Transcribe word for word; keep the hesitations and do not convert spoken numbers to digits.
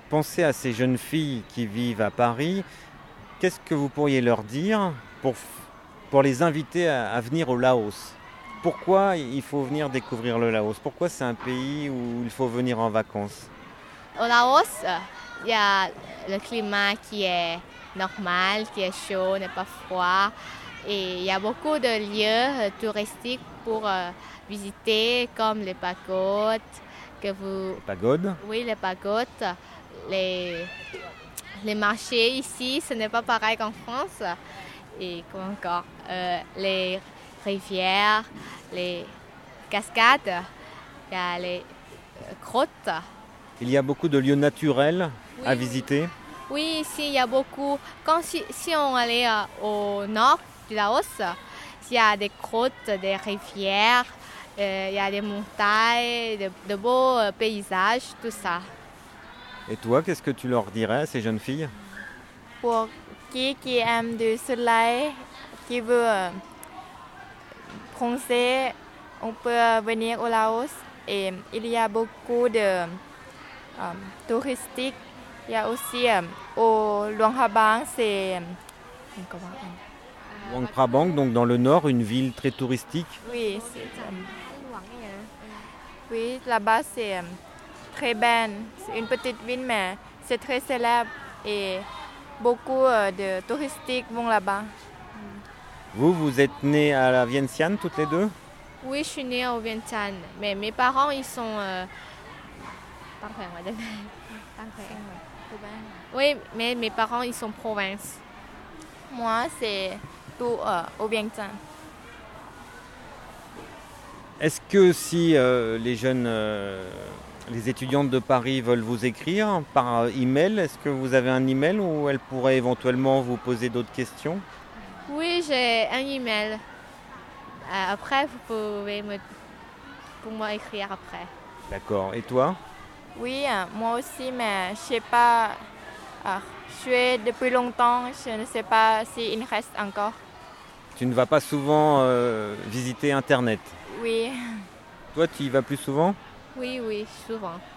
pensez à ces jeunes filles qui vivent à Paris. Qu'est-ce que vous pourriez leur dire pour, pour les inviter à, à venir au Laos? Pourquoi il faut venir découvrir le Laos? Pourquoi c'est un pays où il faut venir en vacances? Au Laos, euh, il y a le climat qui est normal, qui est chaud, n'est pas froid. Et il y a beaucoup de lieux euh, touristiques pour euh, visiter, comme les pagodes. Que vous... Pagode? Oui, les pagodes. Les, les marchés ici, ce n'est pas pareil qu'en France. Et quoi encore? Euh, les rivières, les cascades, il y a les euh, grottes. Il y a beaucoup de lieux naturels Oui, à oui. visiter. Oui, ici, il y a beaucoup. Quand si, si on allait euh, au nord du Laos, il y a des grottes, des rivières, euh, il y a des montagnes, de, de beaux euh, paysages, tout ça. Et toi, qu'est-ce que tu leur dirais à ces jeunes filles? Pour qui qui aime du soleil, qui veut euh, bronzer, on peut venir au Laos. Et il y a beaucoup de euh, touristiques. Il y a aussi euh, au Luang Prabang, c'est... euh, comment on dit? Luang Prabang, donc dans le nord, une ville très touristique. Oui, c'est, euh, oui, là-bas c'est euh, très belle. C'est une petite ville, mais c'est très célèbre et beaucoup euh, de touristiques vont là-bas. Vous, vous êtes nés à la Vientiane toutes les deux? Oui, je suis née au Vientiane, mais mes parents, ils sont... Euh... Oui, mais mes parents, ils sont province. Moi, c'est tout euh, au Vientiane. Est-ce que si euh, les jeunes, euh, les étudiantes de Paris veulent vous écrire par email, est-ce que vous avez un email où elles pourraient éventuellement vous poser d'autres questions? Oui, j'ai un email. Euh, après, vous pouvez me, pour moi écrire après. D'accord. Et toi? Oui, euh, moi aussi, mais je sais pas. euh, je suis depuis longtemps, je ne sais pas s'il reste encore. Tu ne vas pas souvent euh, visiter Internet? Oui. Toi, tu y vas plus souvent? Oui, oui, souvent.